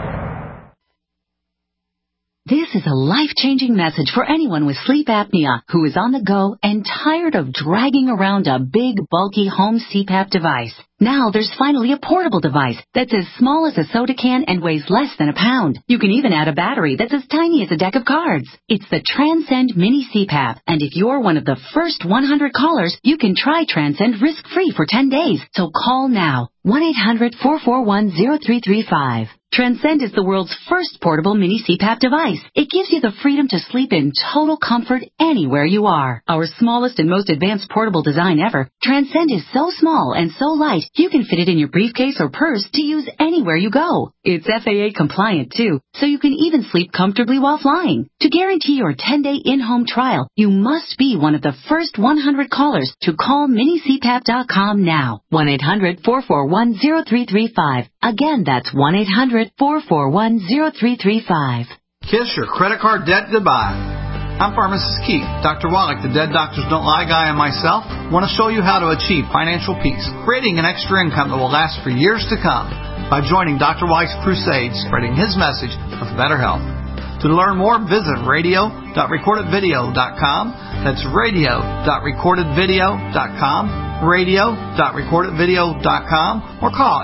This is a life-changing message for anyone with sleep apnea who is on the go and tired of dragging around a big, bulky home CPAP device. Now there's finally a portable device that's as small as a soda can and weighs less than a pound. You can even add a battery that's as tiny as a deck of cards. It's the Transcend Mini CPAP, and if you're one of the first 100 callers, you can try Transcend risk-free for 10 days. So call now. 1-800-441-0335. Transcend is the world's first portable mini CPAP device. It gives you the freedom to sleep in total comfort anywhere you are. Our smallest and most advanced portable design ever, Transcend is so small and so light, you can fit it in your briefcase or purse to use anywhere you go. It's FAA compliant too, so you can even sleep comfortably while flying. To guarantee your 10-day in-home trial, you must be one of the first 100 callers to call minicpap.com now. 1-800-441-0335. Again, that's 1-800-441-0335.
Kiss your credit card debt goodbye. I'm Pharmacist Keith. Dr. Wallach, the Dead Doctors Don't Lie guy, and myself want to show you how to achieve financial peace, creating an extra income that will last for years to come by joining Dr. Wallach's crusade, spreading his message of better health. To learn more, visit radio.recordedvideo.com. That's radio.recordedvideo.com, radio.recordedvideo.com, or call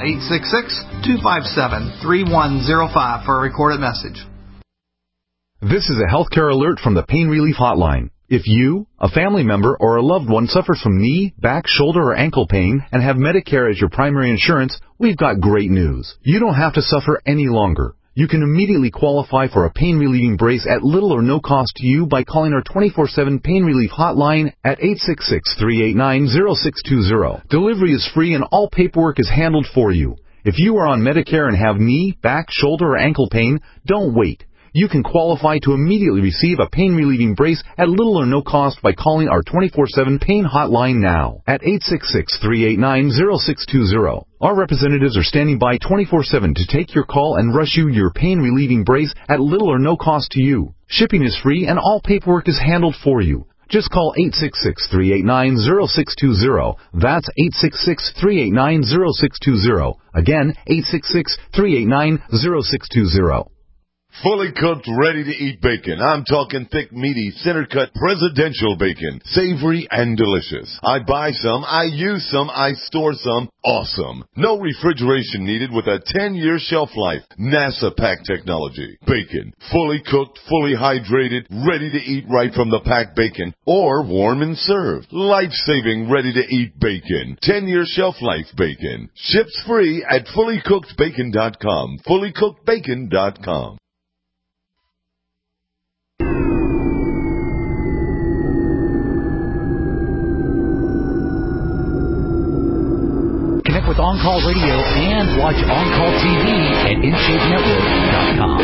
866-257-3105 for a recorded message.
This is a healthcare alert from the Pain Relief Hotline. If you, a family member, or a loved one suffers from knee, back, shoulder, or ankle pain and have Medicare as your primary insurance, we've got great news. You don't have to suffer any longer. You can immediately qualify for a pain-relieving brace at little or no cost to you by calling our 24/7 Pain Relief Hotline at 866-389-0620. Delivery is free and all paperwork is handled for you. If you are on Medicare and have knee, back, shoulder, or ankle pain, don't wait. You can qualify to immediately receive a pain-relieving brace at little or no cost by calling our 24/7 Pain Hotline now at 866-389-0620. Our representatives are standing by 24/7 to take your call and rush you your pain-relieving brace at little or no cost to you. Shipping is free and all paperwork is handled for you. Just call 866-389-0620. That's 866-389-0620. Again, 866-389-0620.
Fully cooked, ready-to-eat bacon. I'm talking thick, meaty, center-cut presidential bacon. Savory and delicious. I buy some, I use some, I store some. Awesome. No refrigeration needed with a 10-year shelf life. NASA pack technology. Bacon. Fully cooked, fully hydrated, ready to eat right from the packed bacon. Or warm and served. Life-saving, ready-to-eat bacon. 10-year shelf life bacon. Ships free at fullycookedbacon.com. Fullycookedbacon.com.
Connect with On-Call Radio and watch On-Call TV at InShapeNetwork.com.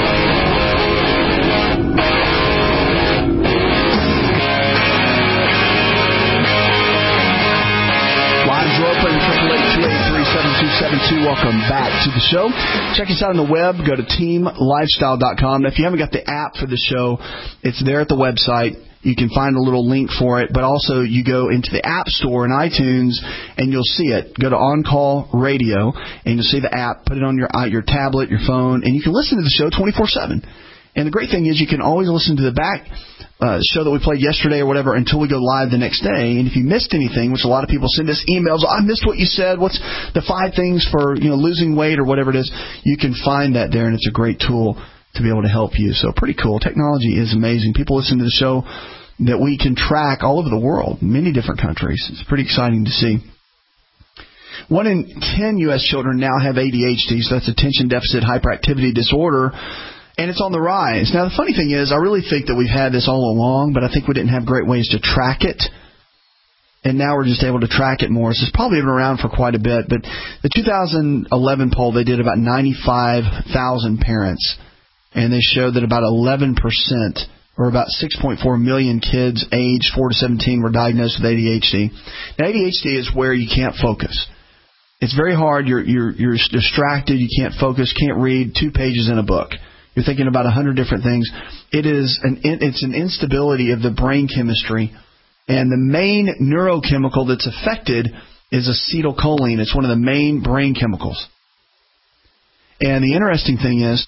Lines are open, 888-283-7272. Welcome back to the show. Check us out on the web. Go to teamlifestyle.com. Now, if you haven't got the app for the show, it's there at the website. You can find a little link for it, but also you go into the App Store in iTunes and you'll see it. Go to On-Call Radio and you'll see the app. Put it on your tablet, your phone, and you can listen to the show 24/7. And the great thing is you can always listen to the back show that we played yesterday or whatever until we go live the next day. And if you missed anything, which a lot of people send us emails, I missed what you said. What's the 5 things for losing weight or whatever it is? You can find that there, and it's a great tool to be able to help you. So pretty cool. Technology is amazing. People listen to the show that we can track all over the world, many different countries. It's pretty exciting to see. 1 in 10 U.S. children now have ADHD, so that's attention deficit hyperactivity disorder, and it's on the rise. Now, the funny thing is, I really think that we've had this all along, but I think we didn't have great ways to track it. And now we're just able to track it more. So it's probably been around for quite a bit. But the 2011 poll, they did about 95,000 parents, and they showed that about 11%, or about 6.4 million kids aged 4 to 17 were diagnosed with ADHD. Now, ADHD is where you can't focus. It's very hard. You're distracted. You can't focus, can't read 2 pages in a book. You're thinking about 100 different things. It's an instability of the brain chemistry. And the main neurochemical that's affected is acetylcholine. It's one of the main brain chemicals. And the interesting thing is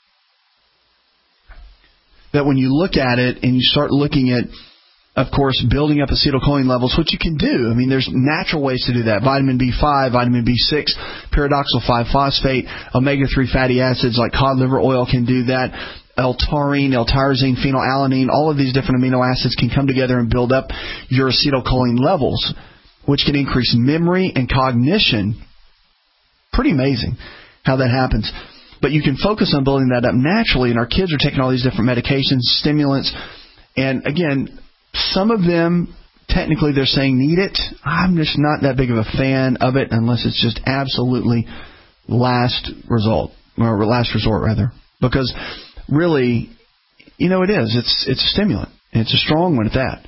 that when you look at it and you start looking at, of course, building up acetylcholine levels, which you can do. I mean, there's natural ways to do that. Vitamin B5, vitamin B6, pyridoxal 5-phosphate, omega-3 fatty acids like cod liver oil can do that. L-taurine, L-tyrosine, phenylalanine, all of these different amino acids can come together and build up your acetylcholine levels, which can increase memory and cognition. Pretty amazing how that happens. But you can focus on building that up naturally, and our kids are taking all these different medications, stimulants, and again, some of them, technically they're saying need it. I'm just not that big of a fan of it unless it's just absolutely last resort, rather. Because really, it is. It's a stimulant. And it's a strong one at that.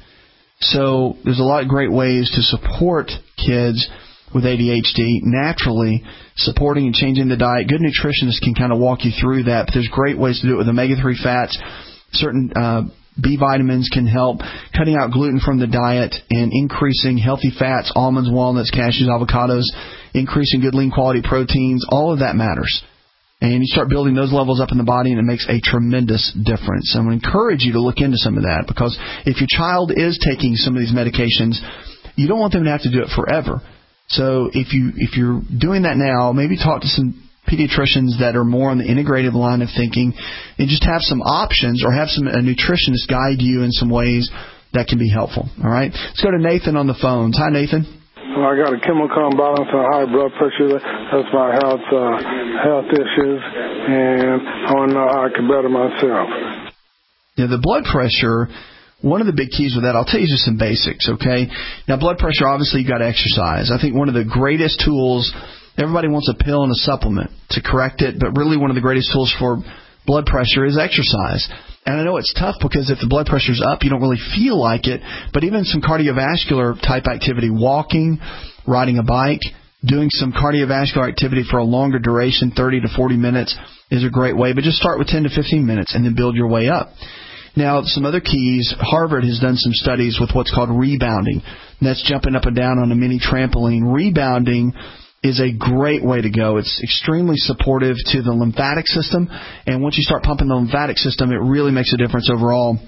So there's a lot of great ways to support kids with ADHD naturally, supporting and changing the diet. Good nutritionists can kind of walk you through that, but there's great ways to do it with omega-3 fats. Certain B vitamins can help, cutting out gluten from the diet and increasing healthy fats, almonds, walnuts, cashews, avocados, increasing good lean quality proteins. All of that matters. And you start building those levels up in the body, and it makes a tremendous difference. I'm going to encourage you to look into some of that, because if your child is taking some of these medications, you don't want them to have to do it forever. So if you're doing that now, maybe talk to some pediatricians that are more on the integrative line of thinking, and just have some options, or have a nutritionist guide you in some ways that can be helpful. All right? Let's go to Nathan on the phones. Hi, Nathan.
Well, I got a chemical imbalance and high blood pressure. That's my health issues, and I want to know how I can better myself.
Yeah, the blood pressure, one of the big keys with that, I'll tell you just some basics, okay? Now, blood pressure, obviously, you've got to exercise. I think one of the greatest tools, everybody wants a pill and a supplement to correct it, but really one of the greatest tools for blood pressure is exercise. And I know it's tough because if the blood pressure's up, you don't really feel like it, but even some cardiovascular type activity, walking, riding a bike, doing some cardiovascular activity for a longer duration, 30 to 40 minutes, is a great way. But just start with 10 to 15 minutes and then build your way up. Now, some other keys, Harvard has done some studies with what's called rebounding. And that's jumping up and down on a mini trampoline. Rebounding is a great way to go. It's extremely supportive to the lymphatic system, and once you start pumping the lymphatic system, it really makes a difference overall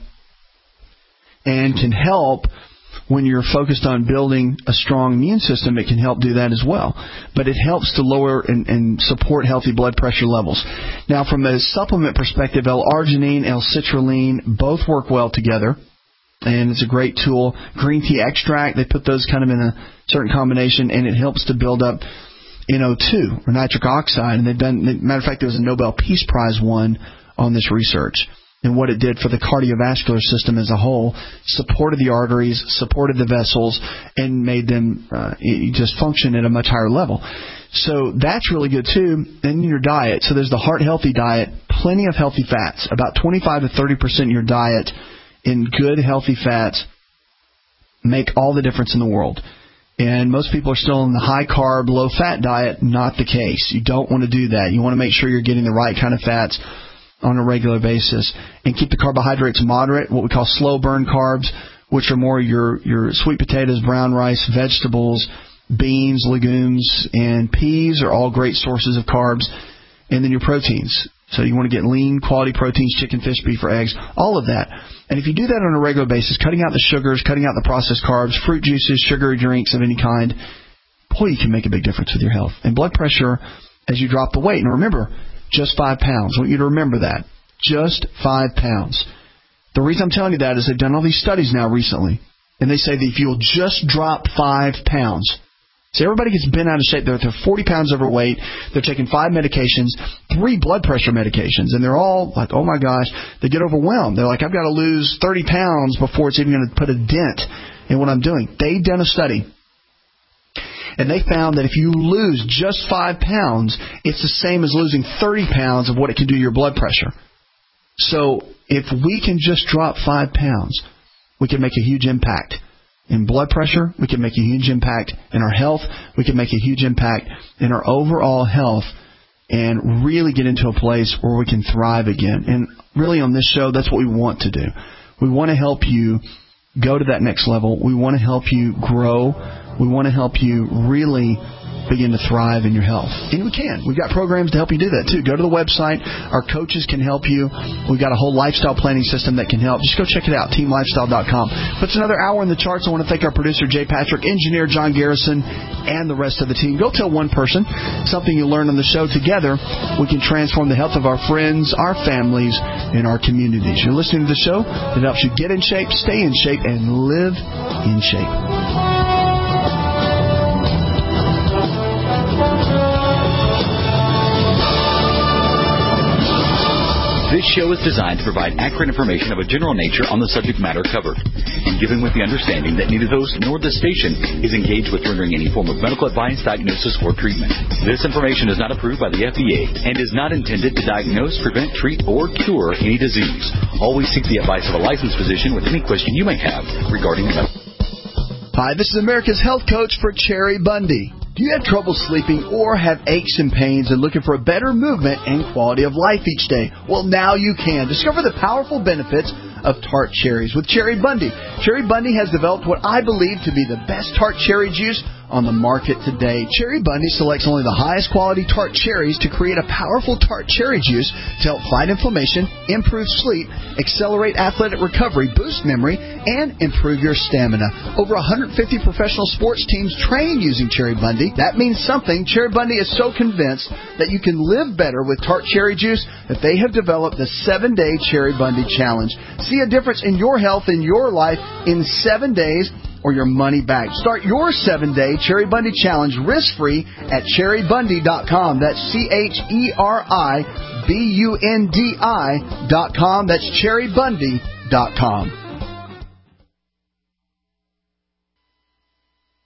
and can help when you're focused on building a strong immune system. It can help do that as well. But it helps to lower and support healthy blood pressure levels. Now, from a supplement perspective, L-arginine, L-citrulline both work well together, and it's a great tool. Green tea extract, they put those kind of in a certain combination, and it helps to build up NO2, or nitric oxide. And they've done, matter of fact, there was a Nobel Peace Prize won on this research. And what it did for the cardiovascular system as a whole, supported the arteries, supported the vessels, and made them just function at a much higher level. So that's really good, too. And your diet. So there's the Heart Healthy diet, plenty of healthy fats, about 25 to 30% of your diet in good, healthy fats make all the difference in the world. And most people are still in the high-carb, low-fat diet. Not the case. You don't want to do that. You want to make sure you're getting the right kind of fats on a regular basis, and keep the carbohydrates moderate, what we call slow burn carbs, which are more your sweet potatoes, brown rice, vegetables, beans, legumes, and peas are all great sources of carbs. And then your proteins. So you want to get lean, quality proteins, chicken, fish, beef, or eggs, all of that. And if you do that on a regular basis, cutting out the sugars, cutting out the processed carbs, fruit juices, sugary drinks of any kind, boy, you can make a big difference with your health. And blood pressure as you drop the weight. And remember, just 5 pounds. I want you to remember that. Just 5 pounds. The reason I'm telling you that is they've done all these studies now recently, and they say that if you'll just drop 5 pounds. See, everybody gets bent out of shape. They're 40 pounds overweight. They're taking 5 medications, 3 blood pressure medications, and they're all like, oh, my gosh. They get overwhelmed. They're like, I've got to lose 30 pounds before it's even going to put a dent in what I'm doing. They've done a study. And they found that if you lose just 5 pounds, it's the same as losing 30 pounds of what it can do to your blood pressure. So if we can just drop 5 pounds, we can make a huge impact in blood pressure. We can make a huge impact in our health. We can make a huge impact in our overall health and really get into a place where we can thrive again. And really on this show, that's what we want to do. We want to help you go to that next level. We want to help you grow. We want to help you really begin to thrive in your health. And we can. We've got programs to help you do that, too. Go to the website. Our coaches can help you. We've got a whole lifestyle planning system that can help. Just go check it out, teamlifestyle.com. But it's another hour in the charts. I want to thank our producer, Jay Patrick, engineer John Garrison, and the rest of the team. Go tell one person something you learned on the show. Together, we can transform the health of our friends, our families, and our communities. You're listening to the show that helps you get in shape, stay in shape, and live in shape.
This show is designed to provide accurate information of a general nature on the subject matter covered, and given with the understanding that neither the host nor the station is engaged with rendering any form of medical advice, diagnosis, or treatment. This information is not approved by the FDA and is not intended to diagnose, prevent, treat, or cure any disease. Always seek the advice of a licensed physician with any question you may have regarding medical.
Hi, this is America's Health Coach for Cherry Bundy. Do you have trouble sleeping or have aches and pains and looking for a better movement and quality of life each day? Well, now you can. Discover the powerful benefits of tart cherries with Cherry Bundy. Cherry Bundy has developed what I believe to be the best tart cherry juice on the market today. Cherry Bundy selects only the highest quality tart cherries to create a powerful tart cherry juice to help fight inflammation, improve sleep, accelerate athletic recovery, boost memory, and improve your stamina. Over 150 professional sports teams train using Cherry Bundy. That means something. Cherry Bundy is so convinced that you can live better with tart cherry juice that they have developed the 7-Day Cherry Bundy Challenge. See a difference in your health and your life in 7 days or your money back. Start your 7-Day Cherry Bundy Challenge risk-free at cherrybundy.com. That's CherryBundi.com. That's cherrybundy.com.